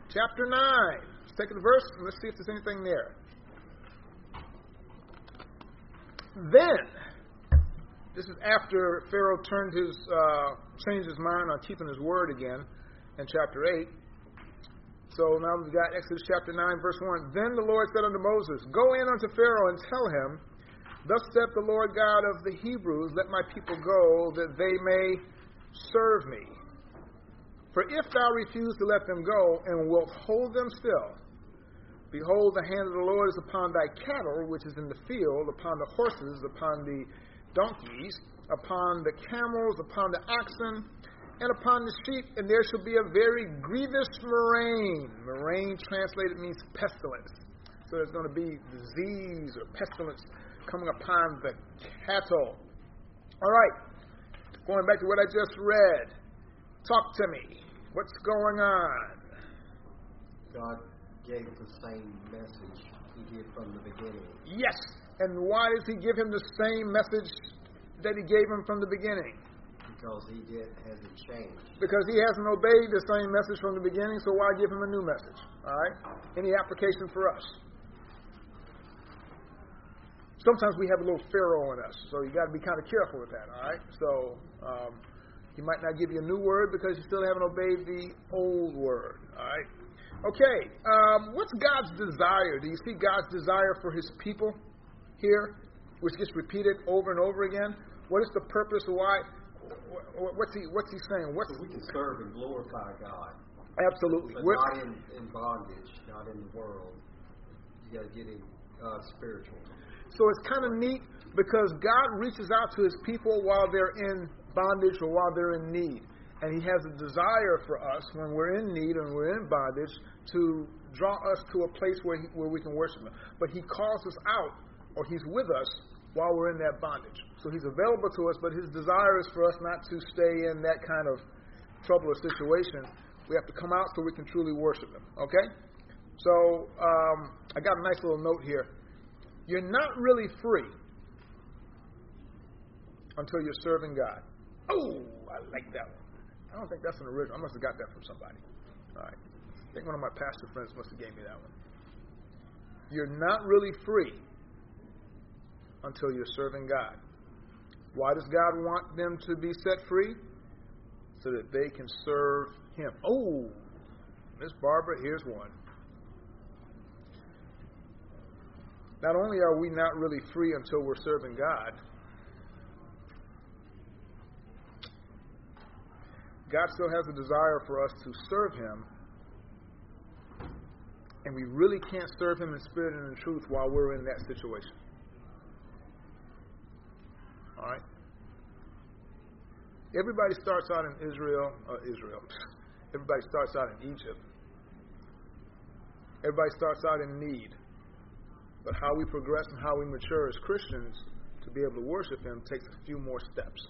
chapter 9. Let's take the verse and let's see if there's anything there. Then, this is after Pharaoh changed his mind on keeping his word again in chapter 8. So now we've got Exodus chapter 9, verse 1. Then the Lord said unto Moses, Go in unto Pharaoh and tell him, Thus saith the Lord God of the Hebrews, Let my people go, that they may serve me. For if thou refuse to let them go, and wilt hold them still, behold, the hand of the Lord is upon thy cattle, which is in the field, upon the horses, upon the donkeys, upon the camels, upon the oxen, and upon the sheep, and there shall be a very grievous murrain. Murrain translated means pestilence. So there's going to be disease or pestilence coming upon the cattle. All right, going back to what I just read. Talk to me. What's going on? God gave the same message he did from the beginning. Yes, and why does he give him the same message that he gave him from the beginning? Because he hasn't changed. Because he hasn't obeyed the same message from the beginning, so why give him a new message? All right? Any application for us? Sometimes we have a little Pharaoh in us, so you got to be kind of careful with that, all right? So he might not give you a new word because you still haven't obeyed the old word, all right? Okay, what's God's desire? Do you see God's desire for his people here, which gets repeated over and over again? What is the purpose? Why? What's he saying? So we can serve and glorify God. Absolutely. But not in bondage, not in the world. You got to get in spiritual. So it's kind of neat because God reaches out to his people while they're in bondage or while they're in need. And he has a desire for us when we're in need and we're in bondage to draw us to a place where we can worship him. But he calls us out, or he's with us while we're in that bondage. So he's available to us, but his desire is for us not to stay in that kind of trouble or situation. We have to come out so we can truly worship him. Okay? So I got a nice little note here. You're not really free until you're serving God. Oh, I like that one. I don't think that's an original. I must have got that from somebody. All right. I think one of my pastor friends must have gave me that one. You're not really free until you're serving God. Why does God want them to be set free? So that they can serve him. Oh, Miss Barbara, here's one. Not only are we not really free until we're serving God, God still has a desire for us to serve him, and we really can't serve him in spirit and in truth while we're in that situation. All right? Everybody starts out in Israel. Everybody starts out in Egypt. Everybody starts out in need. But how we progress and how we mature as Christians to be able to worship him takes a few more steps.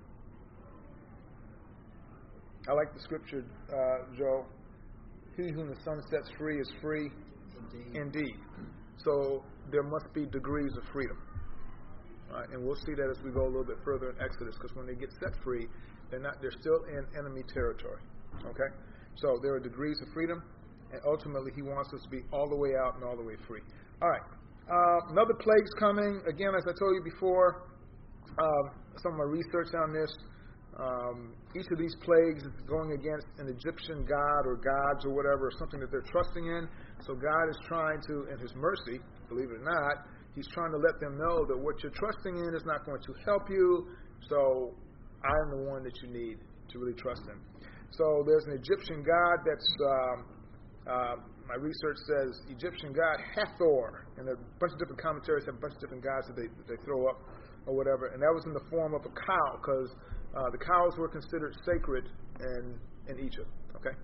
I like the scripture, Joe. He whom the Son sets free is free indeed. So there must be degrees of freedom. All right, and we'll see that as we go a little bit further in Exodus, because when they get set free, they're still in enemy territory. Okay? So there are degrees of freedom, and ultimately he wants us to be all the way out and all the way free. All right. Another plague's coming. Again, as I told you before, some of my research on this, each of these plagues is going against an Egyptian god or gods or whatever, or something that they're trusting in. So God is trying to, in his mercy, believe it or not, he's trying to let them know that what you're trusting in is not going to help you. So I'm the one that you need to really trust in. So there's an Egyptian god that's, my research says, Egyptian god Hathor. And a bunch of different commentaries have a bunch of different gods that they throw up or whatever. And that was in the form of a cow, because the cows were considered sacred in Egypt. Okay?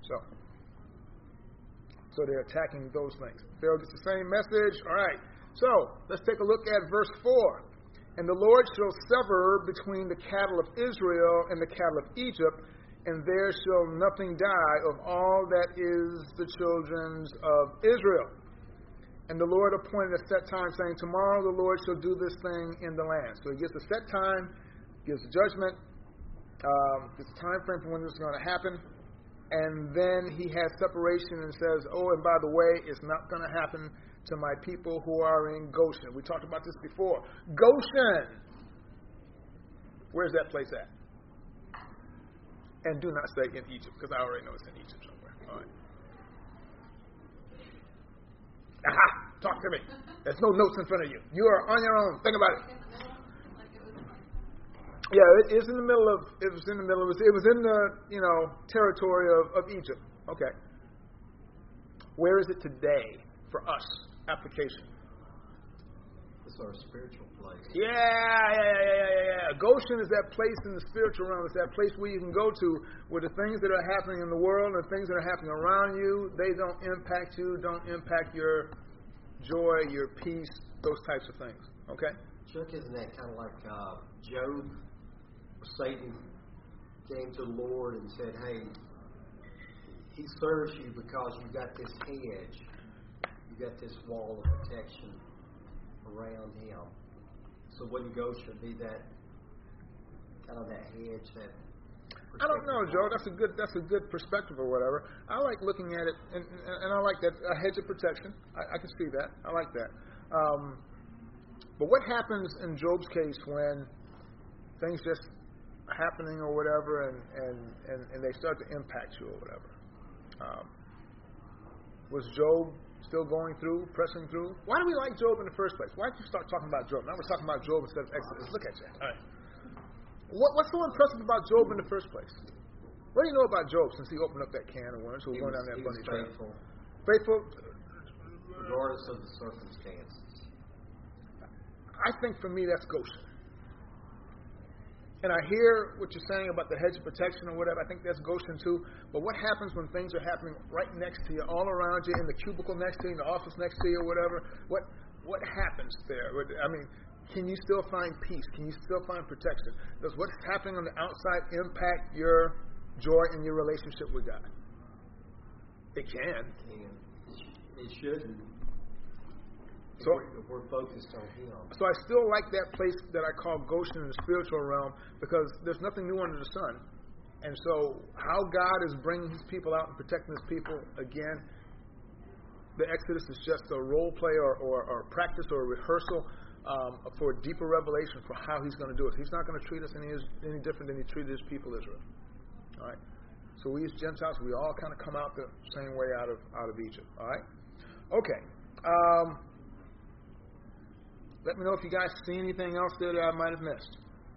So they're attacking those things. Pharaoh gets the same message. All right. So let's take a look at verse 4. And the Lord shall sever between the cattle of Israel and the cattle of Egypt, and there shall nothing die of all that is the children of Israel. And the Lord appointed a set time, saying, Tomorrow the Lord shall do this thing in the land. So he gives a set time, gives a judgment, gives a time frame for when this is going to happen. And then he has separation and says, oh, and by the way, it's not going to happen to my people who are in Goshen. We talked about this before. Goshen! Where's that place at? And do not say in Egypt, because I already know it's in Egypt somewhere. All right. Aha! Talk to me. There's no notes in front of you. You are on your own. Think about it. Yeah, it was in the middle. It was in the territory of Egypt. Okay. Where is it today for us? Application. It's our spiritual place. Yeah. Goshen is that place in the spiritual realm. It's that place where you can go to where the things that are happening in the world and the things that are happening around you, they don't impact you, don't impact your joy, your peace, those types of things. Okay? Chuck, isn't that kind of like Job? Satan came to the Lord and said, hey, he serves you because you got this hedge. You got this wall of protection around him. So wouldn't Goshen be that kind of that hedge that I don't know, Joe. That's a good perspective or whatever. I like looking at it, and I like that a hedge of protection. I can see that. I like that. But what happens in Job's case when things just happening or whatever, and they start to impact you or whatever? Was Job still going through, pressing through? Why do we like Job in the first place? Why did you start talking about Job? Now we're talking about Job instead of Exodus. Look at you. All right. What's so impressive about Job in the first place? What do you know about Job since he opened up that can of worms? So we're going down that bunny trail. Faithful. Regardless of the circumstances. I think for me that's Goshen. And I hear what you're saying about the hedge of protection or whatever. I think that's Goshen too. But what happens when things are happening right next to you, all around you, in the cubicle next to you, in the office next to you, or whatever? What happens there? I mean, can you still find peace? Can you still find protection? Does what's happening on the outside impact your joy and your relationship with God? It can. It shouldn't. So if we're focused on Him. So I still like that place that I call Goshen in the spiritual realm because there's nothing new under the sun. And so how God is bringing His people out and protecting His people, again, the Exodus is just a role play or practice or a rehearsal for a deeper revelation for how He's going to do it. He's not going to treat us any different than He treated His people Israel. All right. So we as Gentiles, we all kind of come out the same way out of Egypt. All right. Okay. Let me know if you guys see anything else there that I might have missed.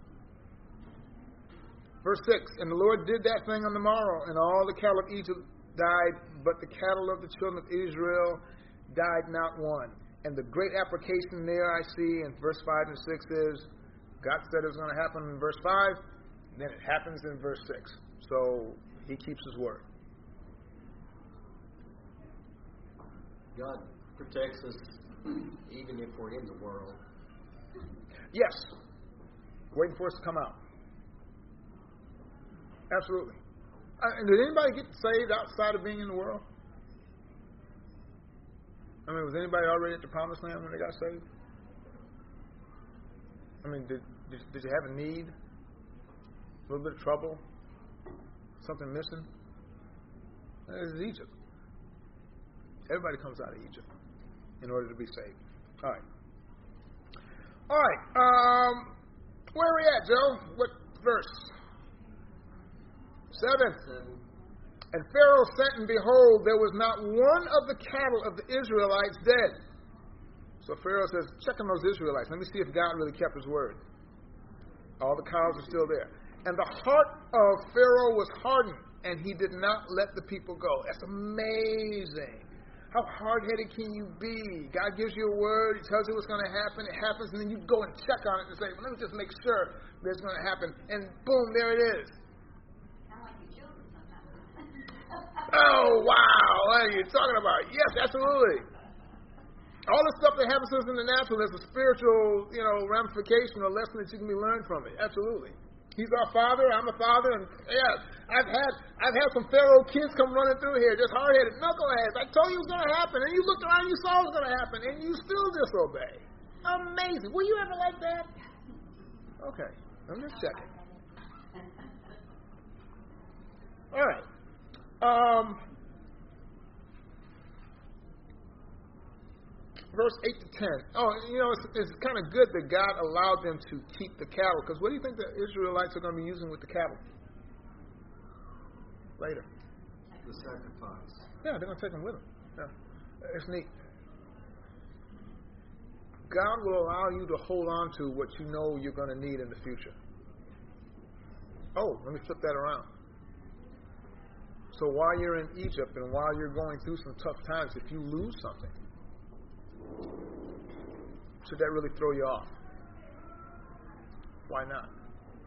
Verse 6, and the Lord did that thing on the morrow, and all the cattle of Egypt died, but the cattle of the children of Israel died not one. And the great application there I see in verse 5 and 6 is, God said it was going to happen in verse 5, then it happens in verse 6. So He keeps His word. God protects us even if we're in the world. Yes. Waiting for us to come out. Absolutely. Did anybody get saved outside of being in the world? I mean, was anybody already at the promised land when they got saved? I mean, did you have a need? A little bit of trouble? Something missing? This is Egypt. Everybody comes out of Egypt in order to be saved. All right. Where are we at, Joe? What verse? 7. And Pharaoh sent, and behold, there was not one of the cattle of the Israelites dead. So Pharaoh says, check on those Israelites. Let me see if God really kept His word. All the cows are still there. And the heart of Pharaoh was hardened, and he did not let the people go. That's amazing. How hard-headed can you be? God gives you a word. He tells you what's going to happen. It happens, and then you go and check on it and say, well, let me just make sure that it's going to happen. And boom, there it is. Oh, wow. What are you talking about? Yes, absolutely. All the stuff that happens to us in the natural, there's a spiritual, ramification or lesson that you can be learned from it. Absolutely. He's our father. I'm a father. And yeah, I've had some Pharaoh kids come running through here, just hard-headed knuckleheads. I told you it was going to happen. And you looked around, you saw it was going to happen. And you still disobey. Amazing. Were you ever like that? Okay. I'm just checking. All right. Verse 8 to 10. Oh, it's kind of good that God allowed them to keep the cattle, because what do you think the Israelites are going to be using with the cattle later? The sacrifice. Yeah, they're going to take them with them. Yeah. It's neat. God will allow you to hold on to what you know you're going to need in the future. Oh, let me flip that around. So while you're in Egypt and while you're going through some tough times, if you lose something, should that really throw you off? Why not?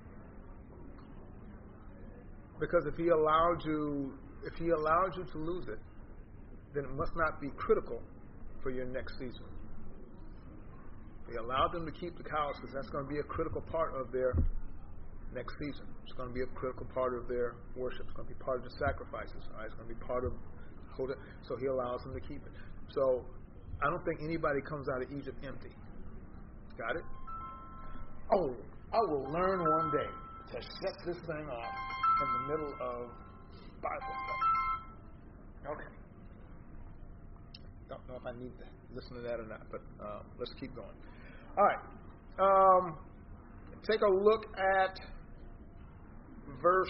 Because if He allowed you to lose it, then it must not be critical for your next season. He allowed them to keep the cows because that's going to be a critical part of their next season. It's going to be a critical part of their worship. It's going to be part of the sacrifices. All right? It's going to be part of it. So He allows them to keep it. So I don't think anybody comes out of Egypt empty. Got it? Oh, I will learn one day to shut this thing off in the middle of Bible study. Okay. Don't know if I need to listen to that or not, but let's keep going. All right. Take a look at verse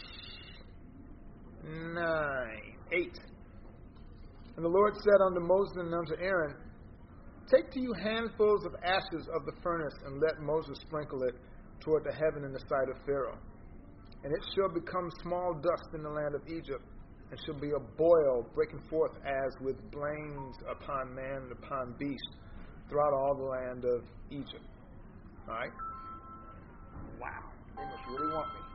8. And the Lord said unto Moses and unto Aaron, Take to you handfuls of ashes of the furnace, and let Moses sprinkle it toward the heaven in the sight of Pharaoh. And it shall become small dust in the land of Egypt, and shall be a boil breaking forth as with blains upon man and upon beast throughout all the land of Egypt. All right? Wow. They must really want me.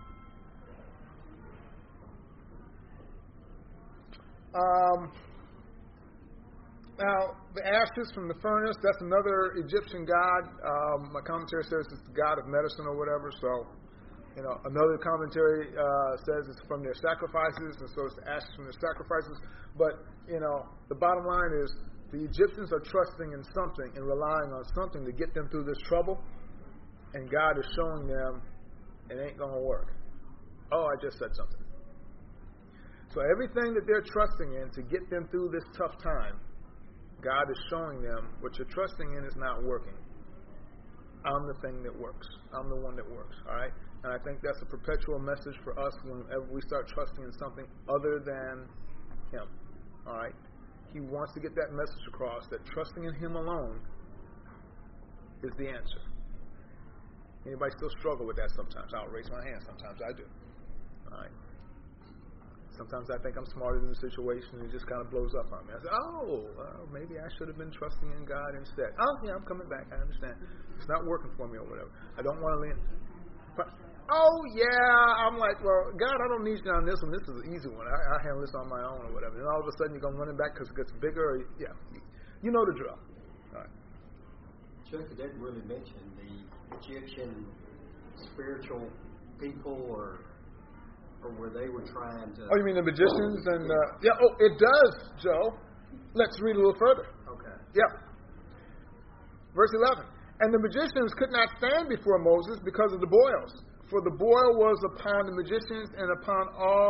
Now, the ashes from the furnace, that's another Egyptian god. My commentary says it's the god of medicine or whatever. So, another commentary says it's from their sacrifices, and so it's the ashes from their sacrifices. But, the bottom line is the Egyptians are trusting in something and relying on something to get them through this trouble, and God is showing them it ain't going to work. Oh, I just said something. So everything that they're trusting in to get them through this tough time, God is showing them what you're trusting in is not working. I'm the thing that works. I'm the one that works. All right? And I think that's a perpetual message for us whenever we start trusting in something other than Him. All right? He wants to get that message across that trusting in Him alone is the answer. Anybody still struggle with that sometimes? I'll raise my hand. Sometimes I do. All right? Sometimes I think I'm smarter than the situation, and it just kind of blows up on me. I say, maybe I should have been trusting in God instead. Oh, yeah, I'm coming back. I understand. It's not working for me or whatever. I don't want to lean. But, I'm like, well, God, I don't need you on this one. This is an easy one. I handle this on my own or whatever. And all of a sudden, you're going running back because it gets bigger. You know the drill. All right. Chuck, it didn't really mention the Egyptian spiritual people or where they were trying to... Oh, you mean the magicians? And it does, Joe. Let's read a little further. Okay. Yeah. Verse 11. And the magicians could not stand before Moses because of the boils. For the boil was upon the magicians and upon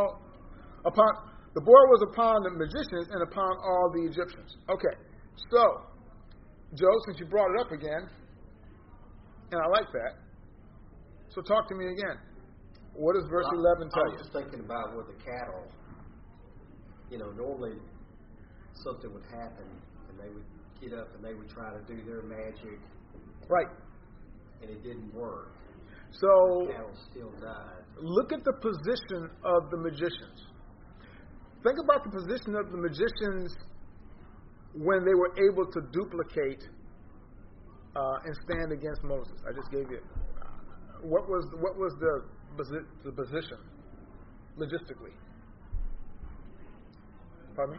the magicians and upon all the Egyptians. Okay. So, Joe, since you brought it up again, and I like that, so talk to me again. What does verse 11 tell you? I was just thinking about with the cattle. Normally something would happen, and they would get up and they would try to do their magic. Right. And it didn't work. So, the cattle still died. Look at the position of the magicians. Think about the position of the magicians when they were able to duplicate and stand against Moses. I just gave you. What was the position logistically? Pardon me?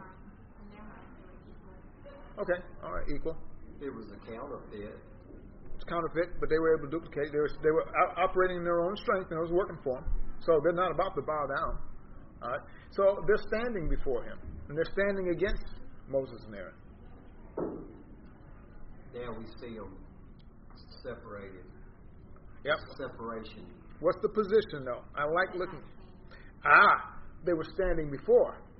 Okay, all right, equal. It was a counterfeit. It's counterfeit, but they were able to duplicate. They were operating in their own strength, and it was working for them. So they're not about to bow down. All right. So they're standing before Him, and they're standing against Moses and Aaron. Now we see them separated. Yep. Separation. What's the position, though? I like looking. They were standing before.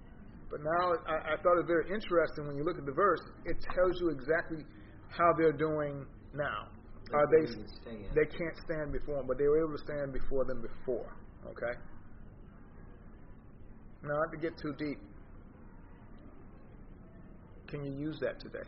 But now I thought it very interesting when you look at the verse. It tells you exactly how they're doing now. They can't stand before them, but they were able to stand before them before. Okay? Now, not to get too deep. Can you use that today?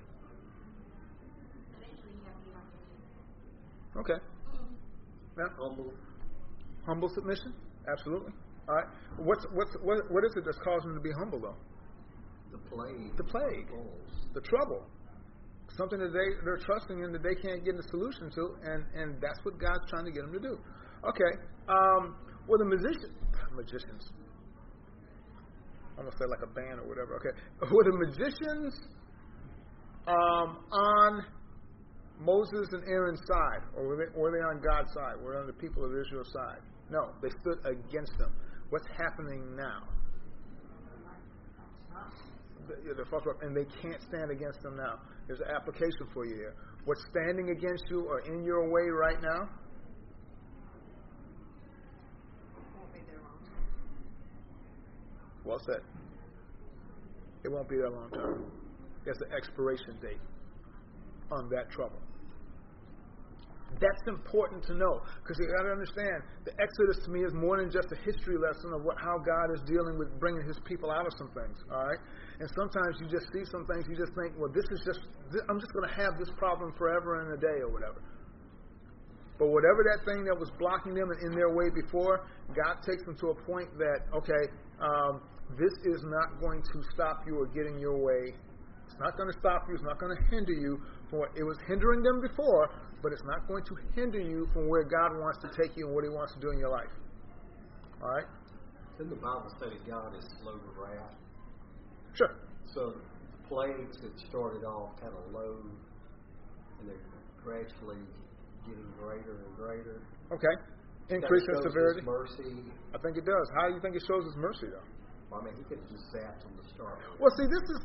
Okay. Yeah. Humble submission? Absolutely. All right. What is it that's causing them to be humble, though? The plague. The plague. The trouble. Something that they're trusting in that they can't get a solution to, and that's what God's trying to get them to do. Okay. Well, the magicians. I'm going to say like a band or whatever. Okay. Were the magicians on Moses and Aaron's side, or were they on God's side? Were they on the people of Israel's side? No, they stood against them. What's happening now? They're false, and they can't stand against them now. There's an application for you here. What's standing against you or in your way right now? Well said. It won't be there long term. There's an expiration date on that trouble. That's important to know, because you got to understand, the Exodus to me is more than just a history lesson of how God is dealing with bringing His people out of some things. All right, and sometimes you just see some things, you just think, well, I'm just going to have this problem forever and a day or whatever. But whatever that thing that was blocking them and in their way before, God takes them to a point that, okay, this is not going to stop you or get in your way. It's not going to stop you. It's not going to hinder you from what it was hindering them before, but it's not going to hinder you from where God wants to take you and what He wants to do in your life. All right? Didn't the Bible say that God is slow to wrath? Sure. So the plagues that started off kind of low, and they're gradually getting greater and greater. Okay. Increase in severity. Mercy. I think it does. How do you think it shows His mercy, though? Well, I mean, He could have just zapped them to start with. Well, see, this is...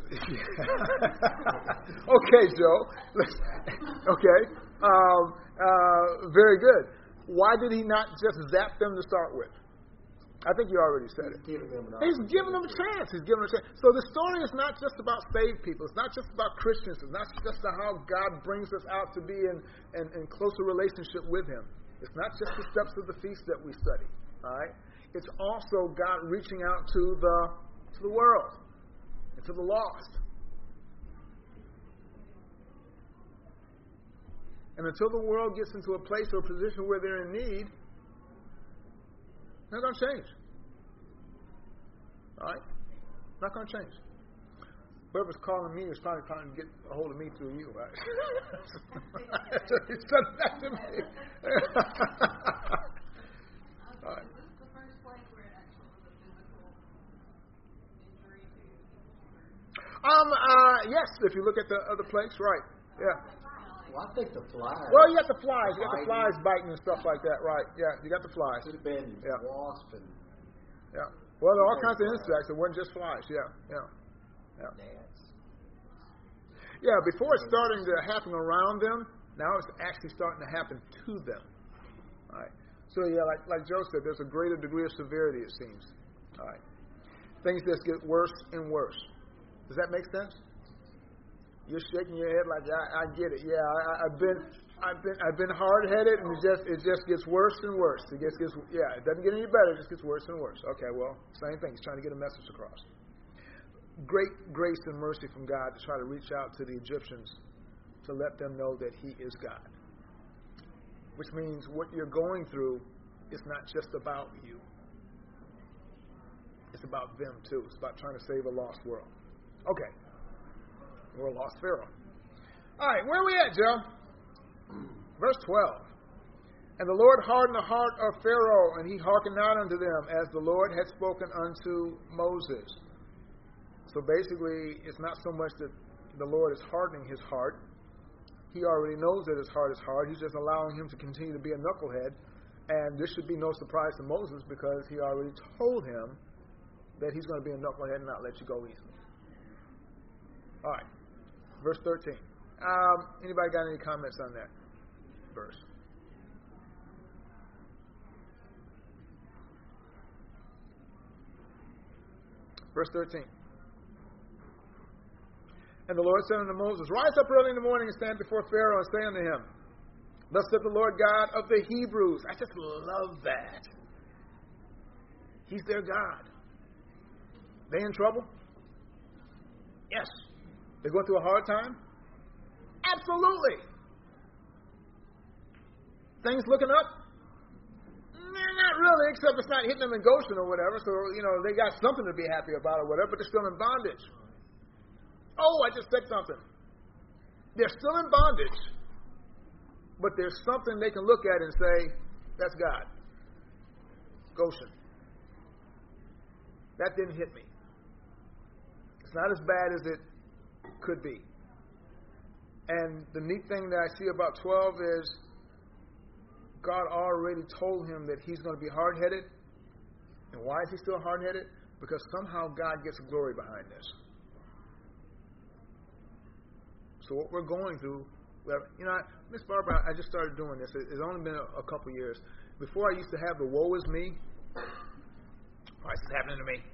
Okay, Joe. Okay. Very good. Why did He not just zap them to start with? I think you already said it. He's giving them a chance. He's giving them a chance. So the story is not just about saved people. It's not just about Christians. It's not just about how God brings us out to be in closer relationship with Him. It's not just the steps of the feast that we study. All right? It's also God reaching out to the world and to the lost. And until the world gets into a place or a position where they're in need, not going to change. All right? Not going to change. Whoever's calling me is probably trying to get a hold of me through you, right? He said that to me. All right. Yes, if you look at the other places, right. Yeah. Well, I think the flies. Well, you got the flies. You got the flies biting and stuff like that, right. Yeah, you got the flies. Could have been wasp and... Yeah. Well, there are all kinds of insects. It wasn't just flies. Yeah. Gnats. Yeah, before it's starting to happen around them, now it's actually starting to happen to them. All right. So, yeah, like Joe said, there's a greater degree of severity, it seems. All right. Things just get worse and worse. Does that make sense? You're shaking your head like, I get it. Yeah, I've been hard-headed, and it just gets worse and worse. It doesn't get any better. It just gets worse and worse. Okay, well, same thing. He's trying to get a message across. Great grace and mercy from God to try to reach out to the Egyptians to let them know that He is God. Which means what you're going through is not just about you. It's about them, too. It's about trying to save a lost world. Okay. Or a lost Pharaoh. All right, where are we at, Joe? Verse 12. And the Lord hardened the heart of Pharaoh, and he hearkened not unto them, as the Lord had spoken unto Moses. So basically, it's not so much that the Lord is hardening his heart. He already knows that his heart is hard. He's just allowing him to continue to be a knucklehead. And this should be no surprise to Moses, because he already told him that he's going to be a knucklehead and not let you go easily. All right. Verse 13. Anybody got any comments on that verse? Verse 13. And the Lord said unto Moses, Rise up early in the morning and stand before Pharaoh and say unto him, Thus said the Lord God of the Hebrews. I just love that. He's their God. They in trouble? Yes. They're going through a hard time? Absolutely. Things looking up? Not really, except it's not hitting them in Goshen or whatever. So, they got something to be happy about or whatever, but they're still in bondage. Oh, I just said something. They're still in bondage, but there's something they can look at and say, that's God. Goshen. That didn't hit me. It's not as bad as it could be. And the neat thing that I see about 12 is God already told him that he's going to be hard-headed. And why is he still hard-headed? Because somehow God gets glory behind this. So what we're going through, Miss Barbara, I just started doing this. It's only been a couple years. Before I used to have the woe is me. Why is this happening to me?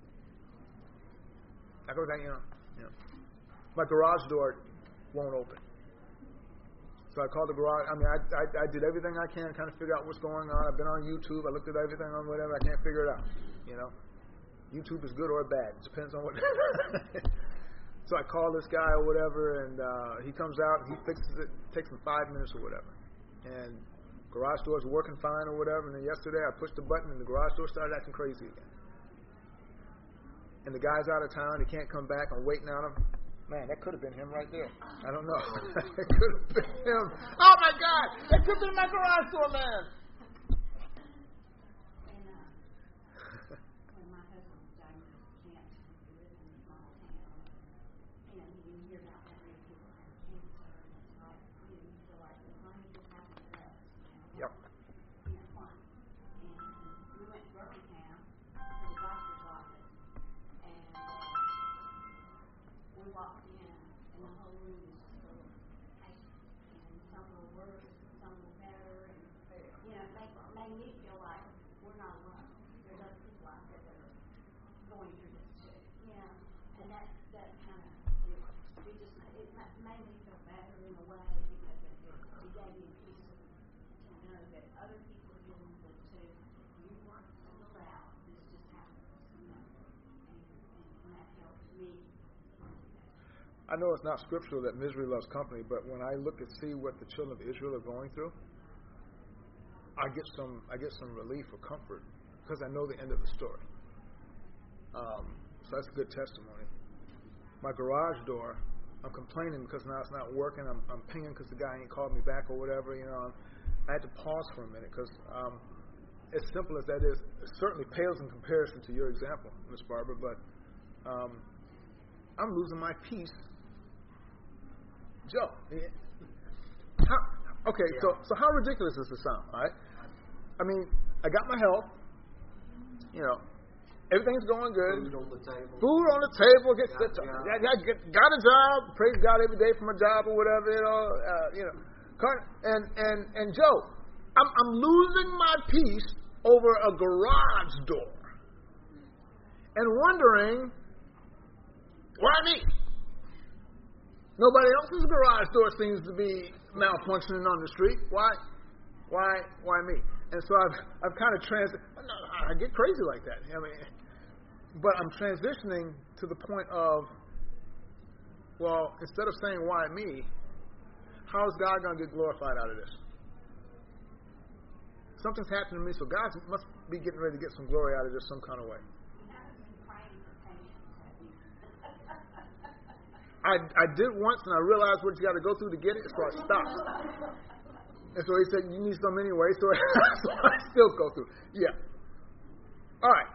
I go down, my garage door won't open. So I called the garage. I did everything I can to kind of figure out what's going on. I've been on YouTube. I looked at everything on whatever. I can't figure it out. YouTube is good or bad. It depends on what. So I call this guy or whatever, and he comes out. He fixes it. Takes him 5 minutes or whatever. And garage door's working fine or whatever. And then yesterday I pushed the button, and the garage door started acting crazy again. And the guy's out of town. He can't come back. I'm waiting on him. Man, that could have been him right there. I don't know. It could have been him. Oh, my God. That could have been my garage door, man. When my husband was diagnosed with cancer, he lived in a small town. You hear about that many people have cancer. And it's like, you feel like, why did this happen to us? Yep. Why? And we went to Birmingham to the doctor's office. And we walked in, and the whole room was just full of patients. And some were worse, some were better. And, it made me feel like we're not alone. There's other people out there that are going through this too. And that kind of, it made me feel better in a way because it gave me peace to know that other people are dealing with it too. You weren't singled out. This just happens, and that helps me. I know it's not scriptural that misery loves company, but when I look and see what the children of Israel are going through, I get some relief or comfort because I know the end of the story. So that's a good testimony. My garage door, I'm complaining because now it's not working. I'm pinging because the guy ain't called me back or whatever. I had to pause for a minute because as simple as that is, it certainly pales in comparison to your example, Miss Barbara. But I'm losing my peace. Joe, so how ridiculous does this sound? All right, I got my health. Everything's going good. Food on the table. Got a job. Praise God every day for my job or whatever. And Joe, I'm losing my peace over a garage door and wondering why me. Nobody else's garage door seems to be malfunctioning on the street. Why me? And so I've kind of I get crazy like that. But I'm transitioning to the point of, well, instead of saying why me, how is God going to get glorified out of this? Something's happening to me, so God must be getting ready to get some glory out of this some kind of way. I did once, and I realized what you got to go through to get it, so I stopped. And so he said, you need some anyway, so I still go through. Yeah. All right.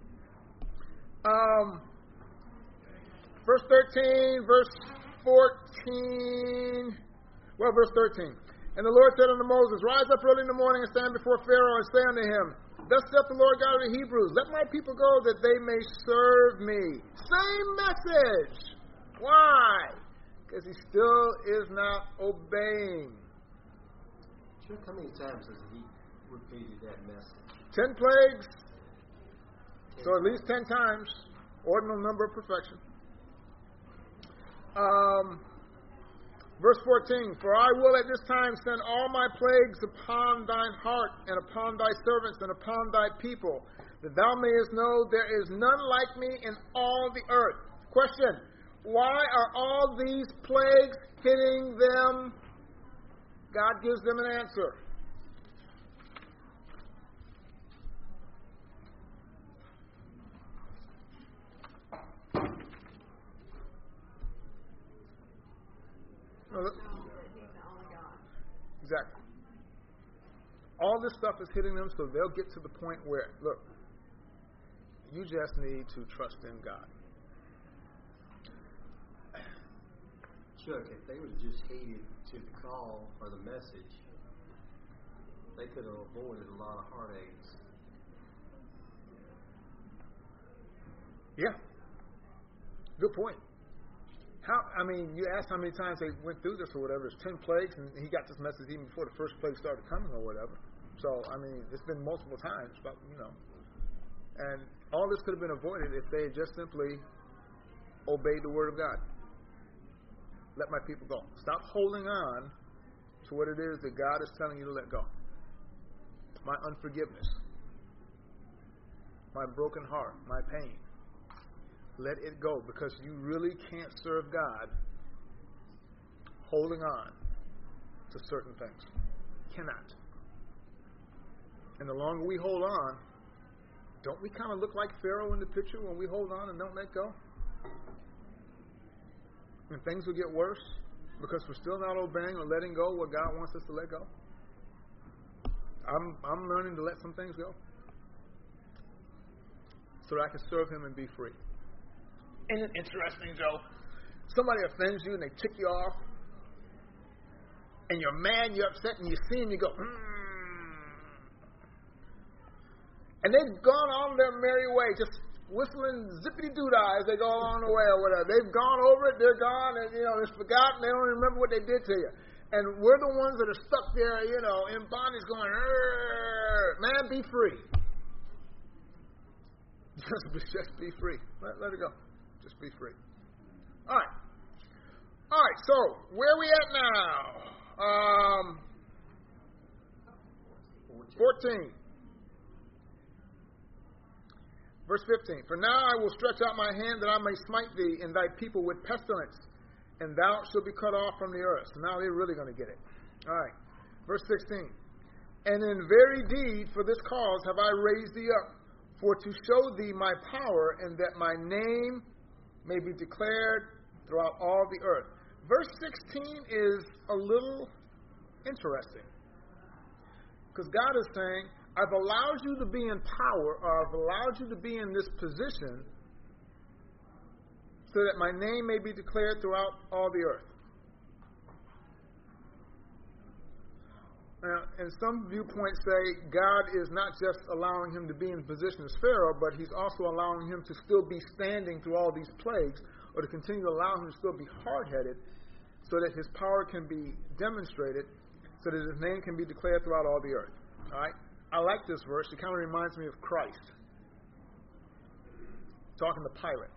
Verse 13, verse 14. Well, verse 13. And the Lord said unto Moses, Rise up early in the morning and stand before Pharaoh and say unto him, Thus saith the Lord God of the Hebrews, Let my people go that they may serve me. Same message. Why? Because he still is not obeying. Chuck, how many times has he repeated that message? 10 plagues. So at least 10 times. Ordinal number of perfection. Verse 14, for I will at this time send all my plagues upon thine heart and upon thy servants and upon thy people, that thou mayest know there is none like me in all the earth. Question, why are all these plagues hitting them? God gives them an answer. Exactly. All this stuff is hitting them so they'll get to the point where, look, you just need to trust in God. Chuck, if they would have just heeded to the call or the message, they could have avoided a lot of heartaches. Yeah. Good point. You asked how many times they went through this or whatever. It's 10 plagues, and he got this message even before the first plague started coming or whatever. So, it's been multiple times, but, And all this could have been avoided if they had just simply obeyed the word of God. Let my people go. Stop holding on to what it is that God is telling you to let go. My unforgiveness, my broken heart, my pain. Let it go, because you really can't serve God holding on to certain things. Cannot. And the longer we hold on, don't we kind of look like Pharaoh in the picture when we hold on and don't let go? And things will get worse because we're still not obeying or letting go what God wants us to let go. I'm learning to let some things go so that I can serve Him and be free. Isn't it interesting, Joe? Somebody offends you and they tick you off, and you're mad, you're upset, and you see them, you go, and they've gone on their merry way, just whistling zippity-doo-dah as they go along the way or whatever. They've gone over it, they're gone, and, it's forgotten, they don't even remember what they did to you. And we're the ones that are stuck there, in bondage going, man, be free. Just be free. Let it go. Just be free. All right, so where are we at now? 14. Verse 15. For now I will stretch out my hand that I may smite thee and thy people with pestilence, and thou shalt be cut off from the earth. So now they're really going to get it. All right. Verse 16. And in very deed for this cause have I raised thee up, for to show thee my power, and that my name may be declared throughout all the earth. Verse 16 is a little interesting, because God is saying, I've allowed you to be in power, or I've allowed you to be in this position so that my name may be declared throughout all the earth. Now, and some viewpoints say God is not just allowing him to be in position as Pharaoh, but he's also allowing him to still be standing through all these plagues, or to continue to allow him to still be hard-headed so that his power can be demonstrated, so that his name can be declared throughout all the earth. All right? I like this verse. It kind of reminds me of Christ talking to Pilate.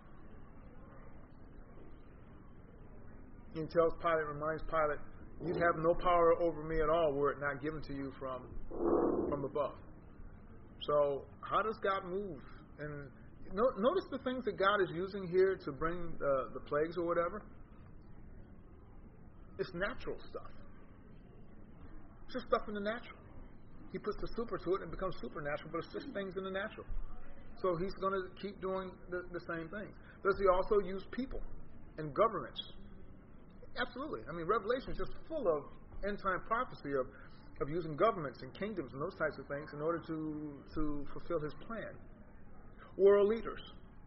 He tells Pilate, reminds Pilate, you'd have no power over me at all were it not given to you from above. So how does God move? And notice the things that God is using here to bring the plagues or whatever. It's natural stuff. It's just stuff in the natural. He puts the super to it and it becomes supernatural, but it's just things in the natural. So he's going to keep doing the same things. Does he also use people and governments? Absolutely. I mean, Revelation is just full of end-time prophecy of using governments and kingdoms and those types of things in order to fulfill his plan. World leaders.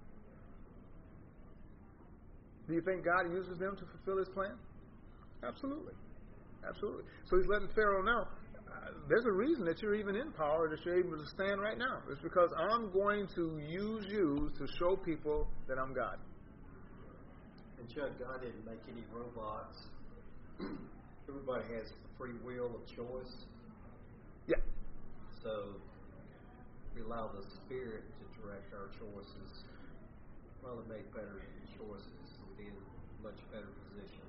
Do you think God uses them to fulfill his plan? Absolutely. Absolutely. So he's letting Pharaoh know, there's a reason that you're even in power, that you're able to stand right now. It's because I'm going to use you to show people that I'm God. And Chuck, God didn't make any robots. Everybody has free will of choice. Yeah. So we allow the Spirit to direct our choices. Rather make better choices than much better position?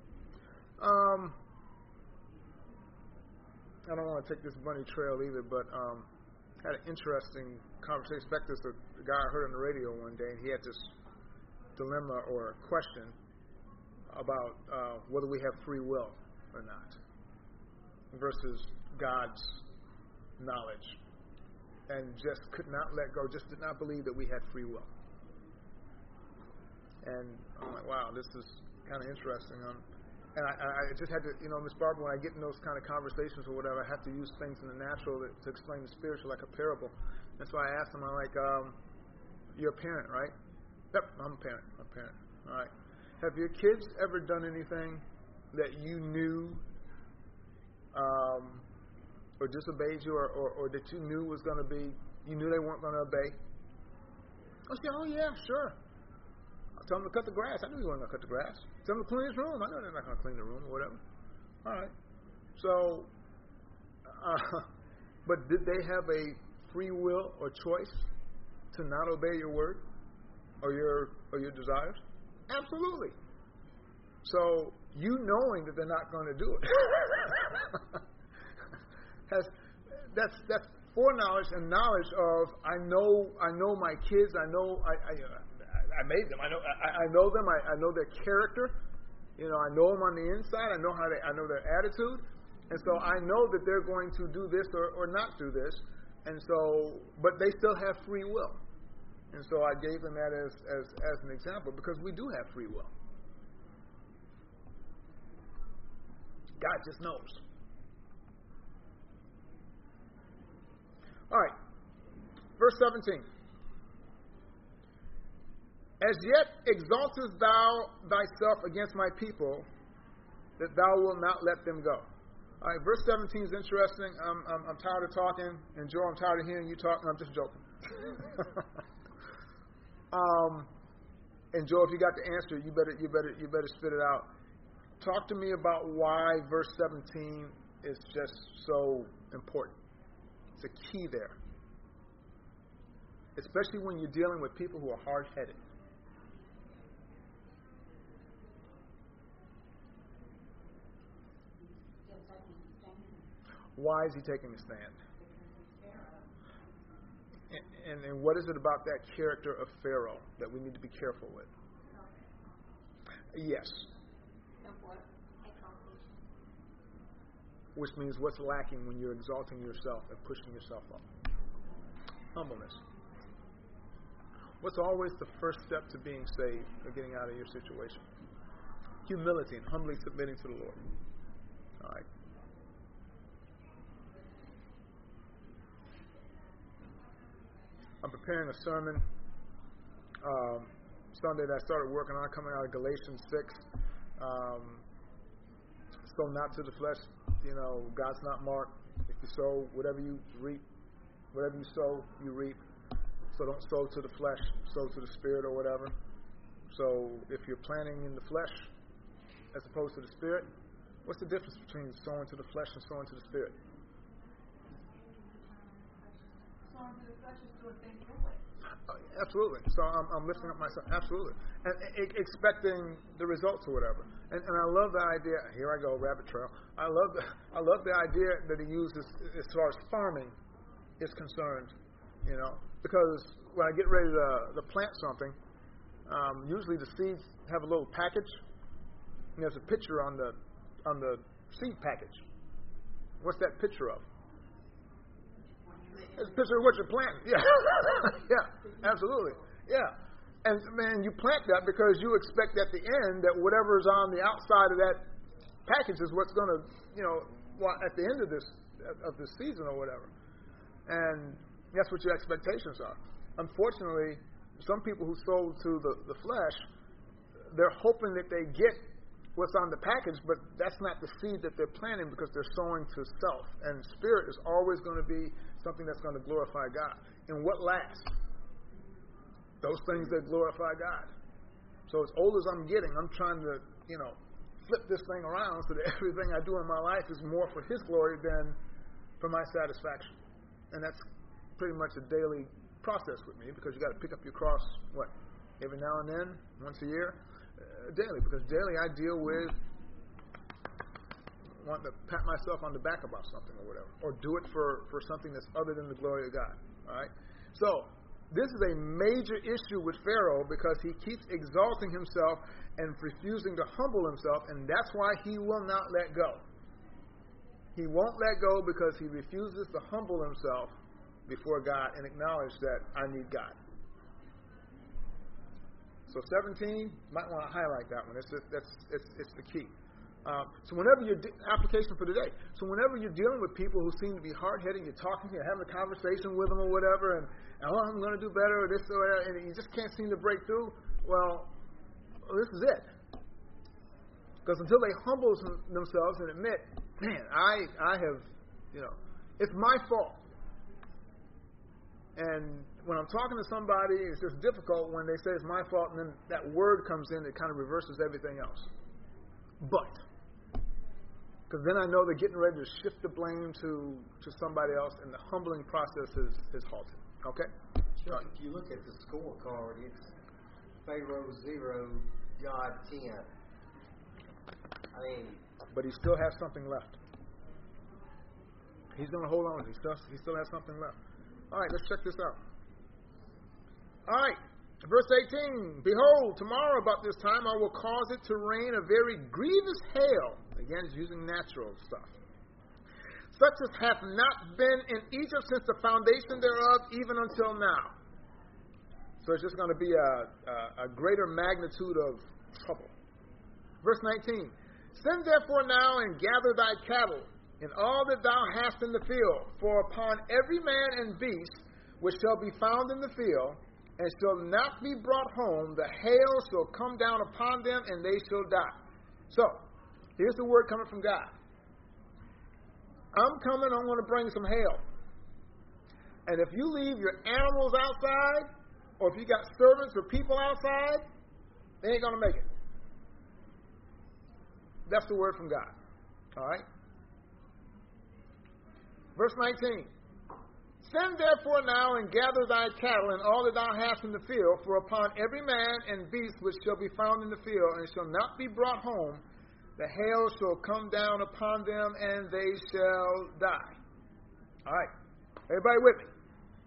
I don't want to take this bunny trail either, but had an interesting conversation. In fact, there's a guy I heard on the radio one day, and he had this dilemma or question about whether we have free will or not versus God's knowledge, and just could not let go, just did not believe that we had free will. And I'm like, wow, this is kind of interesting. And I just had to, Miss Barbara, when I get in those kind of conversations or whatever, I have to use things in the natural to explain the spiritual, like a parable. And so I asked him, I'm like, you're a parent, right? Yep, I'm a parent. All right. Have your kids ever done anything that you knew or disobeyed you or that you knew was going to be, you knew they weren't going to obey? I said, oh, yeah, sure. I told them to cut the grass. I knew they weren't going to cut the grass. Tell them to clean his room. I know they're not going to clean the room or whatever. All right. So, but did they have a free will or choice to not obey your word or your desires? Absolutely. So you knowing that they're not going to do it that's foreknowledge and knowledge of I know my kids. I made them. I know them. I know their character. I know them on the inside. I know their attitude, and so I know that they're going to do this or not do this. And so, but they still have free will. And so I gave them that as an example because we do have free will. God just knows. All right, verse 17. As yet exaltest thou thyself against my people, that thou wilt not let them go. All right, verse 17 is interesting. I'm tired of talking, and Joe, I'm tired of hearing you talk. No, I'm just joking. And Joe, if you got the answer, you better spit it out. Talk to me about why verse 17 is just so important. It's a key there, especially when you're dealing with people who are hard-headed. Why is he taking a stand? And what is it about that character of Pharaoh that we need to be careful with? Yes. Which means what's lacking when you're exalting yourself and pushing yourself up? Humbleness. What's always the first step to being saved or getting out of your situation? Humility and humbly submitting to the Lord. All right. I'm preparing a sermon Sunday that I started working on, coming out of Galatians 6. So not to the flesh, God's not marked. If you sow, whatever you reap, whatever you sow, you reap. So don't sow to the flesh, sow to the spirit or whatever. So if you're planting in the flesh as opposed to the spirit, what's the difference between sowing to the flesh and sowing to the spirit? Sowing to the flesh is doing things your way. Absolutely. So I'm lifting up myself. Absolutely. And expecting the results or whatever. And I love the idea. Here I go, rabbit trail. I love the idea that he uses as far as farming is concerned. Because when I get ready to plant something, usually the seeds have a little package. And there's a picture on the seed package. What's that picture of? It's a picture of what you're planting. Yeah. Yeah, absolutely. Yeah. And, man, you plant that because you expect at the end that whatever's on the outside of that package is what's going to, at the end of this season or whatever. And that's what your expectations are. Unfortunately, some people who sow to the flesh, they're hoping that they get what's on the package, but that's not the seed that they're planting because they're sowing to self. And spirit is always going to be something that's going to glorify God. And what lasts? Those things that glorify God. So as old as I'm getting, I'm trying to, flip this thing around so that everything I do in my life is more for His glory than for my satisfaction. And that's pretty much a daily process with me because you got to pick up your cross, every now and then, once a year. daily, because daily I deal with wanting to pat myself on the back about something or whatever, or do it for something that's other than the glory of God. All right? So, this is a major issue with Pharaoh because he keeps exalting himself and refusing to humble himself, and that's why he will not let go. He won't let go because he refuses to humble himself before God and acknowledge that I need God. So 17, might want to highlight that one. It's the key. So whenever application for today. So whenever you're dealing with people who seem to be hard-headed, you're talking, you're having a conversation with them or whatever, and I'm going to do better or this or that, and you just can't seem to break through. Well, this is it. Because until they humble themselves and admit, man, I have, it's my fault. And when I'm talking to somebody, it's just difficult when they say it's my fault, and then that word comes in that kind of reverses everything else. But, because then I know they're getting ready to shift the blame to somebody else, and the humbling process is halted. Okay? Sure. If you look at the scorecard, it's Pharaoh 0, God 10. But he still has something left. He's going to hold on. He still has something left. All right, let's check this out. All right, verse 18. Behold, tomorrow about this time I will cause it to rain a very grievous hail. Again, it's using natural stuff. Such as hath not been in Egypt since the foundation thereof, even until now. So it's just going to be a greater magnitude of trouble. Verse 19. Send therefore now and gather thy cattle, and all that thou hast in the field, for upon every man and beast which shall be found in the field, and shall not be brought home, the hail shall come down upon them, and they shall die. So, here's the word coming from God. I'm going to bring some hail. And if you leave your animals outside, or if you got servants or people outside, they ain't going to make it. That's the word from God. All right? Verse 19. Send therefore now and gather thy cattle and all that thou hast in the field, for upon every man and beast which shall be found in the field, and shall not be brought home, the hail shall come down upon them, and they shall die. All right. Everybody with me?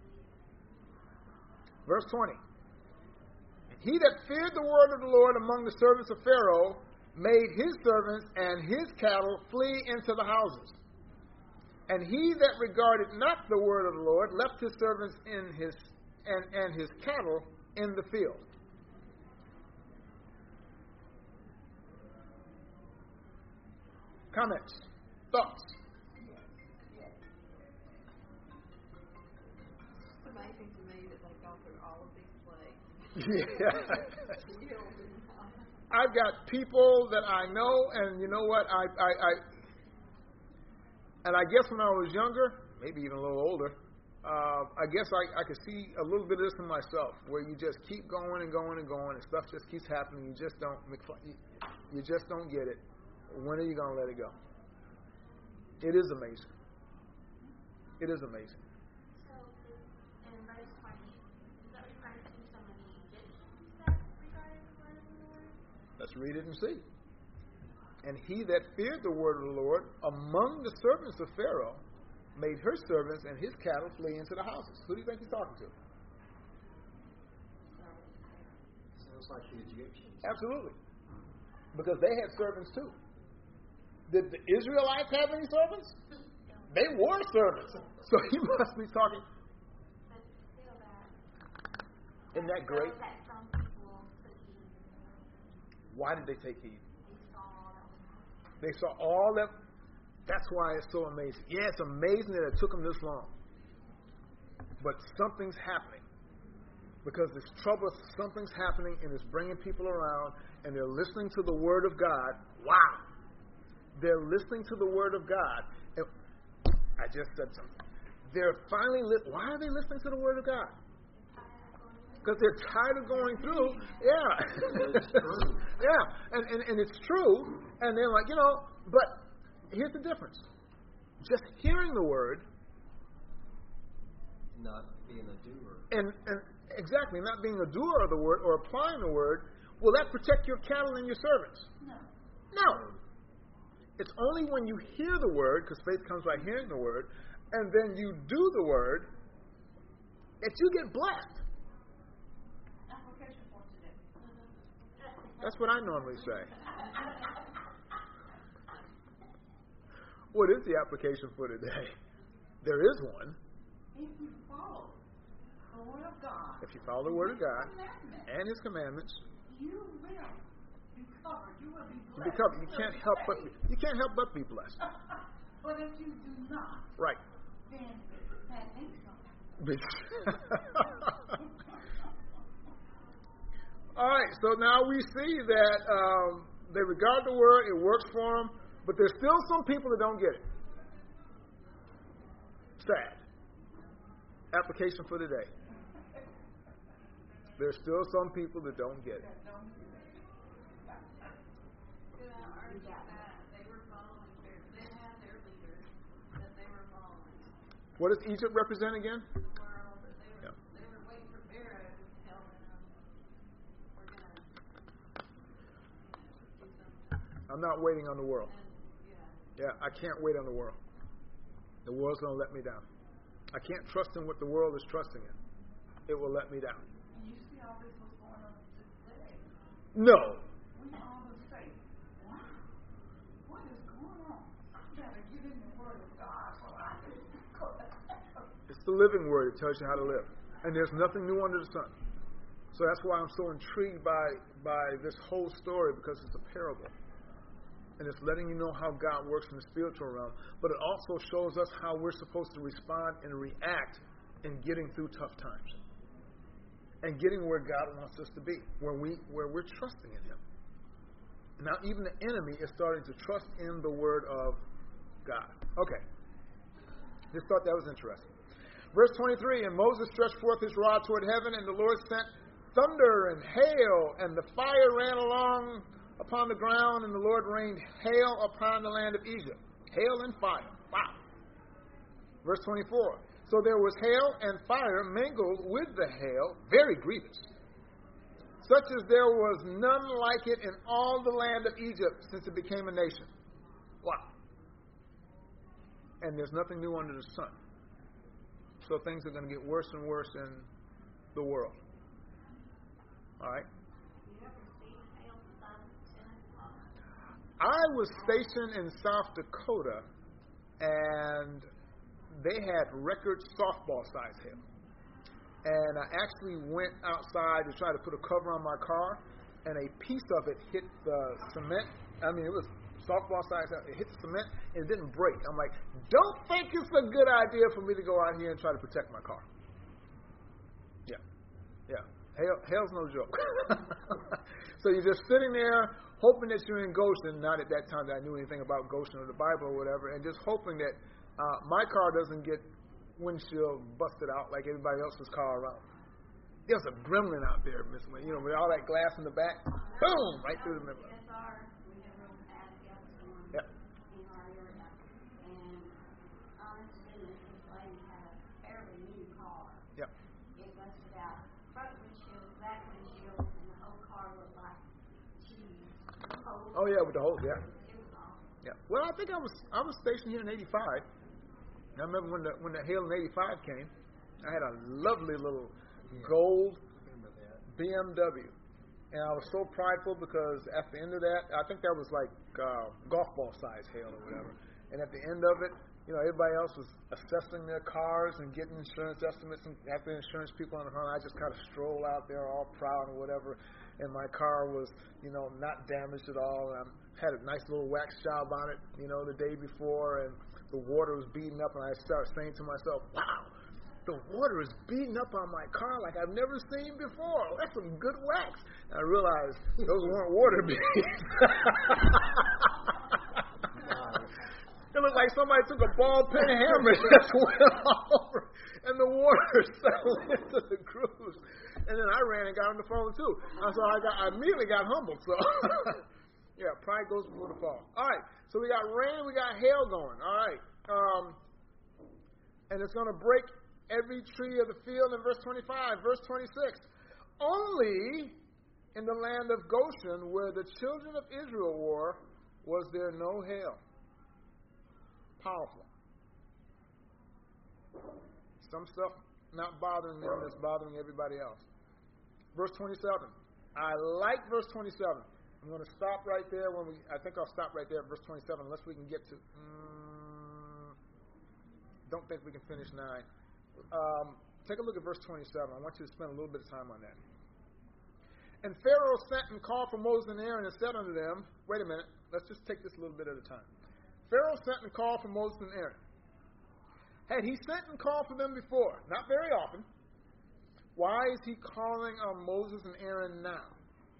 Verse 20. He that feared the word of the Lord among the servants of Pharaoh made his servants and his cattle flee into the houses. And he that regarded not the word of the Lord left his servants and his cattle in the field. Comments? Thoughts? It's amazing to me that they've gone through all of these plagues. Yeah. I've got people that I know, and you know what? And I guess when I was younger, maybe even a little older, I guess I could see a little bit of this in myself, where you just keep going and going and going, and stuff just keeps happening. You just don't get it. When are you going to let it go? It is amazing. It is amazing. So, in verse 20, is that referring to some of the Egyptians that regarded the word of the Lord? Let's read it and see. And he that feared the word of the Lord among the servants of Pharaoh made her servants and his cattle flee into the houses. Who do you think he's talking to? Sounds like the Egyptians. Absolutely. Because they had servants too. Did the Israelites have any servants? They were servants. So he must be talking. But still Isn't that great? that some people took heed. Why did they take heed? They saw all that was happening. They saw all that. That's why it's so amazing. Yeah, it's amazing that it took them this long. But something's happening. Because this trouble, something's happening, and it's bringing people around, and they're listening to the Word of God. Wow. They're listening to the Word of God. And I just said something. They're finally, why are they listening to the Word of God? Because they're tired of going through. Yeah. It's true. Yeah. And it's true. And they're like, but here's the difference. Just hearing the Word. Not being a doer. And exactly, not being a doer of the Word or applying the Word Will that protect your cattle and your servants? No. No. It's only when you hear the word, because faith comes by hearing the word, and then you do the word, that you get blessed. Application for today. That's what I normally say. What is the application for today? There is one. If you follow the word of God, If you follow the word of God commandments, and His commandments, you will be covered. You will be you blessed. become. You can't help but be blessed. But if you do not, Right. then that ain't something. All right. So now we see that they regard the word; it works for them. But there's still some people that don't get it. Sad. Application for today. There's still some people that don't get it. Could I argue that they were following they had their leaders that they were following What does Egypt represent again? the world, but they Yeah. were waiting for Pharaoh to tell them we're gonna do something. I'm not waiting on the world. And Yeah, I can't wait on the world. The world's going to let me down. I can't trust in what the world is trusting in. It will let me down. and you see all this was going on today. No. We all would say, wow, what is going on? I better get in the word of God so I can go. It's the living word that tells you how to live. And there's nothing new under the sun. So that's why I'm so intrigued by this whole story, because it's a parable. And it's letting you know how God works in the spiritual realm. But it also shows us how we're supposed to respond and react in getting through tough times. And getting where God wants us to be, where we're trusting in Him. Now even the enemy is starting to trust in the word of God. Okay. Just thought that was interesting. Verse 23, and Moses stretched forth his rod toward heaven, and the Lord sent thunder and hail, and the fire ran along upon the ground, and the Lord rained hail upon the land of Egypt. Hail and fire. Wow. Verse 24, so there was hail and fire mingled with the hail, very grievous, such as there was none like it in all the land of Egypt since it became a nation. Wow. And there's nothing new under the sun. So things are going to get worse and worse in the world. All right? I was stationed in South Dakota, and they had record softball size hail. And I actually went outside to try to put a cover on my car, and a piece of it hit the cement. I mean, it was softball size hail. It hit the cement, and it didn't break. I'm like, don't think it's a good idea for me to go out here and try to protect my car. Yeah. Hail's no joke. So you're just sitting there hoping that you're in Goshen. Not at that time that I knew anything about Goshen or the Bible or whatever, and just hoping that my car doesn't get windshield busted out like everybody else's car around. There's a gremlin out there, Miss Wayne, with all that glass in the back. Boom! Right through the middle. We have real bad hailstorm Yep. in our area. And honest goodness, this lady had a fairly new car. Yep. It busted out front windshield, back windshield, and the whole car looked like cheese. Oh yeah, with the hose. Yeah. It was awful. Yeah. Well, I think I was stationed here in '85. I remember when the hail in '85 came. I had a lovely little gold BMW, and I was so prideful because at the end of that, I think that was like golf ball size hail or whatever. And at the end of it, everybody else was assessing their cars and getting insurance estimates, and after the insurance people on the phone, I just kind of stroll out there all proud or whatever. And my car was, not damaged at all. And I had a nice little wax job on it, the day before, and the water was beating up, and I started saying to myself, wow, the water is beating up on my car like I've never seen before. That's some good wax. And I realized those weren't water beads. It looked like somebody took a ball pen hammer and just went all over, and the water settled into the grooves. And then I ran and got on the phone too. So I immediately got humbled. So yeah, pride goes before the fall. All right, so we got rain, we got hail going. All right, and it's going to break every tree of the field in verse 25. Verse 26. Only in the land of Goshen, where the children of Israel were, was there no hail. Powerful. Some stuff not bothering them that's bothering everybody else. Verse 27. I like verse 27. I'm going to stop right there I think I'll stop right there at verse 27 unless we can get to, don't think we can finish 9. Take a look at verse 27. I want you to spend a little bit of time on that. And Pharaoh sent and called for Moses and Aaron and said unto them, wait a minute, let's just take this a little bit at a time. Pharaoh sent and called for Moses and Aaron. Had he sent and called for them before? Not very often. Why is he calling on Moses and Aaron now?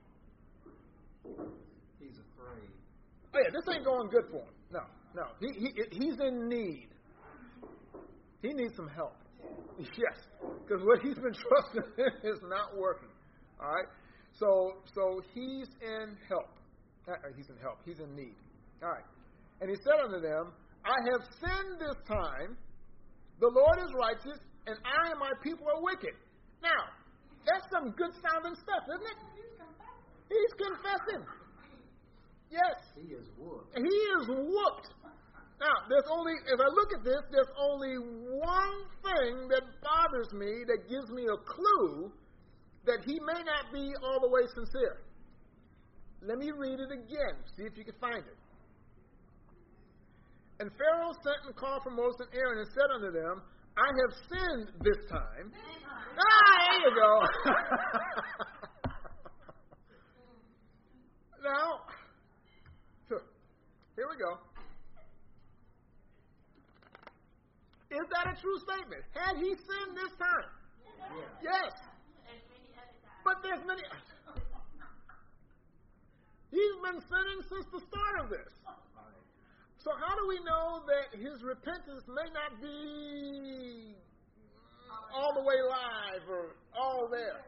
He's afraid. Oh yeah, this ain't going good for him. No. He's in need. He needs some help. Yes, because what he's been trusting in is not working. All right? So he's in help. He's in help. He's in need. All right. And he said unto them, I have sinned this time. The Lord is righteous, and I and my people are wicked. Now, that's some good sounding stuff, isn't it? He's confessing. Yes. He is whooped. He is whooped. Now, as I look at this, there's only one thing that bothers me, that gives me a clue that he may not be all the way sincere. Let me read it again. See if you can find it. And Pharaoh sent and called for Moses and Aaron and said unto them, I have sinned this time. There you go. Now, here we go. Is that a true statement? Had he sinned this time? Yes. But there's many. He's been sinning since the start of this. So how do we know that his repentance may not be all the way live or all there?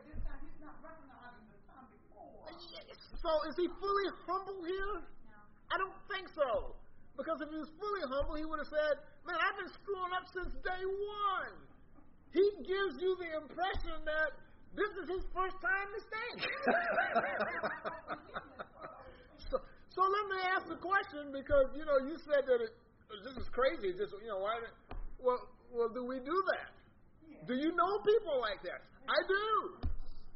So is he fully humble here? No. I don't think so. Because if he was fully humble, he would have said, man, I've been screwing up since day one. He gives you the impression that this is his first time mistake. So let me ask the question, because, you said that this is crazy. Just, why? Well, do we do that? Yeah. Do you know people like that? I do.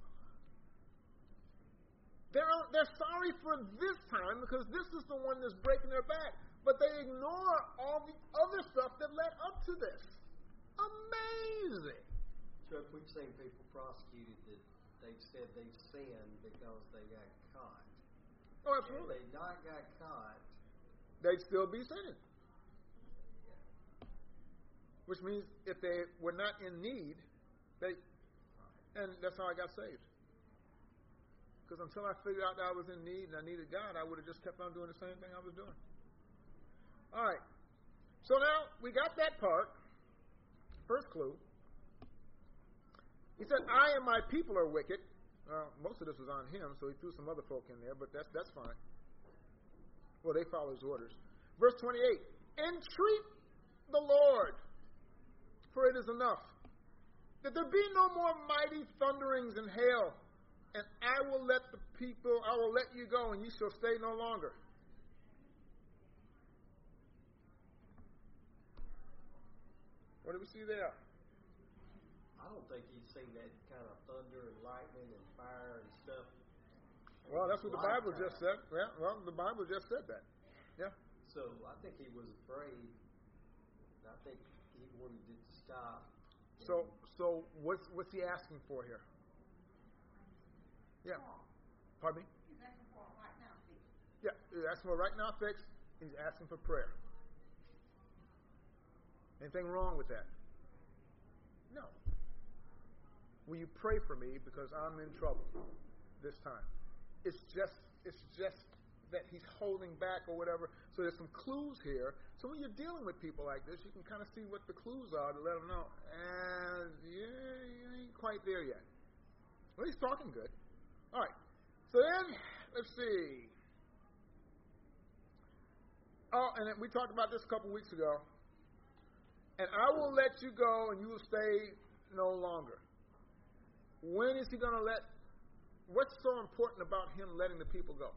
They're sorry for this time because this is the one that's breaking their back. But they ignore all the other stuff that led up to this. Amazing. Chuck, we've seen people prosecuted that they've said they've sinned because they got caught. Oh, absolutely. If they not got caught, they'd still be sinning. Which means if they were not in need, and that's how I got saved. Because until I figured out that I was in need and I needed God, I would have just kept on doing the same thing I was doing. All right. So now we got that part. First clue. He said, I and my people are wicked. Most of this was on him, so he threw some other folk in there, but that's fine. Well, they follow his orders. Verse 28. Entreat the Lord, for it is enough, that there be no more mighty thunderings and hail, and I will let you go, and ye shall stay no longer. What do we see there? I don't think he's seen that kind of thunder and lightning and fire and stuff. Well, that's what the Bible just said. Yeah, well, the Bible just said that. Yeah. So I think he was afraid. I think he wanted it to stop. So what's he asking for here? Yeah. Pardon me? He's asking for a right now fix. Yeah, he's asking for a right now fix. He's asking for prayer. Anything wrong with that? No. Will you pray for me because I'm in trouble this time? It's just that he's holding back or whatever. So there's some clues here. So when you're dealing with people like this, you can kind of see what the clues are to let them know. You ain't quite there yet. Well, he's talking good. All right. So then, let's see. Oh, and then we talked about this a couple weeks ago. And I will let you go, and you will stay no longer. When is he going to let what's so important about him letting the people go?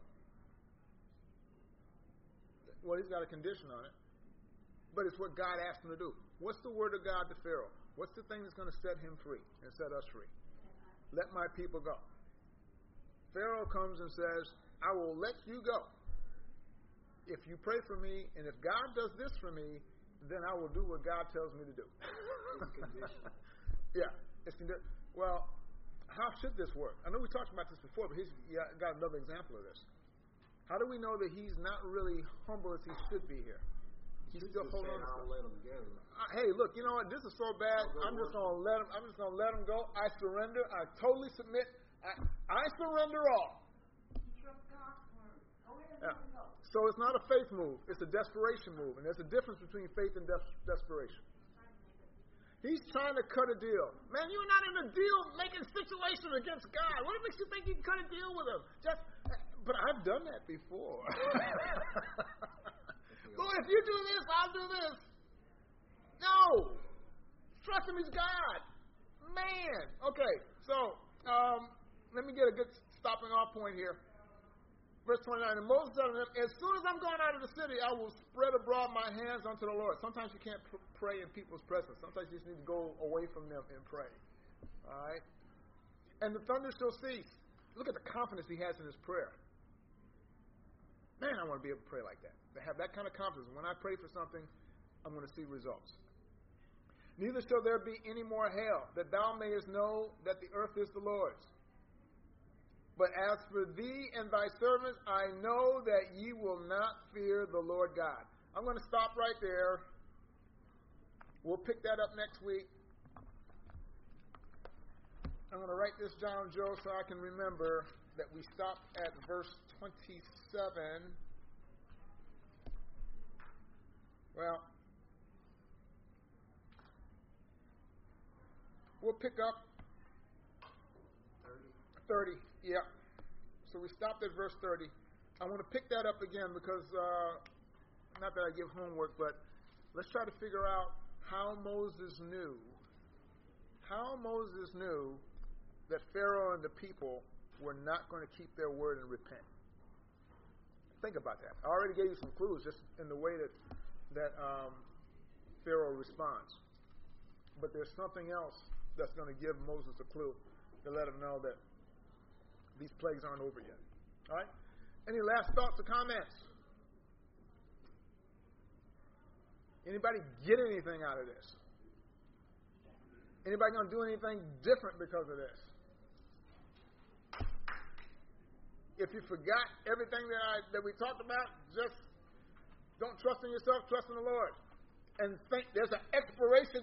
Well, he's got a condition on it, but it's what God asked him to do. What's the word of God to Pharaoh? What's the thing that's going to set him free and set us free? Let my people go. Pharaoh comes and says, I will let you go if you pray for me, and if God does this for me, then I will do what God tells me to do. It's conditional. Yeah. Well, how should this work? I know we talked about this before, but he's got another example of this. How do we know that he's not really humble as he should be here? He's still holding on to I'll stuff. let him go. Hey, look, you know what? This is so bad. I'm just going to let him go. I surrender. I totally submit. I surrender all. Trust God's word. Go ahead and Yeah. let him go. So it's not a faith move. It's a desperation move. And there's a difference between faith and desperation. He's trying to cut a deal. Man, you're not in a deal-making situation against God. What makes you think you can cut a deal with him? But I've done that before. Lord, if you do this, I'll do this. No. Trust him, he's God. Man. Okay, so let me get a good stopping off point here. Verse 29, and Moses said to them, as soon as I'm going out of the city, I will spread abroad my hands unto the Lord. Sometimes you can't pray in people's presence. Sometimes you just need to go away from them and pray. All right? And the thunder shall cease. Look at the confidence he has in his prayer. Man, I want to be able to pray like that. To have that kind of confidence. When I pray for something, I'm going to see results. Neither shall there be any more hail, that thou mayest know that the earth is the Lord's. But as for thee and thy servants, I know that ye will not fear the Lord God. I'm going to stop right there. We'll pick that up next week. I'm going to write this down, Joe, so I can remember that we stopped at verse 27. Well, we'll pick up 30, yeah. So we stopped at verse 30. I want to pick that up again because, not that I give homework, but let's try to figure out how Moses knew that Pharaoh and the people were not going to keep their word and repent. Think about that. I already gave you some clues just in the way that Pharaoh responds. But there's something else that's going to give Moses a clue to let him know that these plagues aren't over yet. All right? Any last thoughts or comments? Anybody get anything out of this? Anybody going to do anything different because of this? If you forgot everything that we talked about, just don't trust in yourself, trust in the Lord. And think there's an expiration